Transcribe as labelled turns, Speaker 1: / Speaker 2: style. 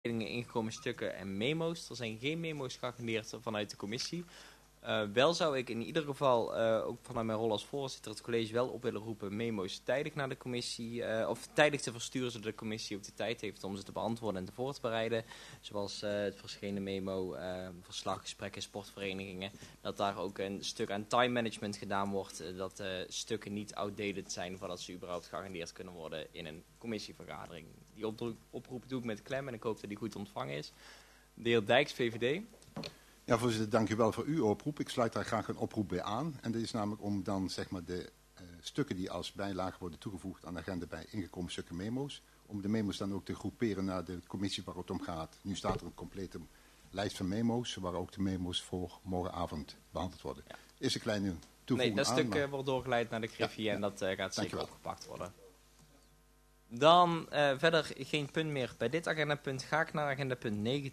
Speaker 1: ingekomen stukken en memo's. Er zijn geen memo's geagendeerd vanuit de commissie. Wel zou ik in ieder geval, ook vanuit mijn rol als voorzitter, het college wel op willen roepen memo's tijdig naar de commissie, of tijdig te versturen, zodat de commissie ook de tijd heeft om ze te beantwoorden en te voor te bereiden. Zoals het verschenen memo, verslaggesprekken, sportverenigingen. Dat daar ook een stuk aan time management gedaan wordt, dat stukken niet outdated zijn voordat ze überhaupt geagendeerd kunnen worden in een commissievergadering. Die oproep doe ik met klem en ik hoop dat die goed ontvangen is. De heer Dijks, VVD.
Speaker 2: Ja, voorzitter, dank u wel voor uw oproep. Ik sluit daar graag een oproep bij aan. En dit is namelijk om dan zeg maar de stukken die als bijlage worden toegevoegd aan de agenda bij ingekomen stukken memo's. Om de memo's dan ook te groeperen naar de commissie waar het om gaat. Nu staat er een complete lijst van memo's, waar ook de memo's voor morgenavond behandeld worden. Ja. Is een kleine toevoeging
Speaker 1: dat
Speaker 2: aan.
Speaker 1: stuk wordt doorgeleid naar de Griffie en dat gaat zeker
Speaker 2: wel
Speaker 1: opgepakt worden. Dan verder geen punt meer bij dit agendapunt. Ga ik naar agendapunt 19.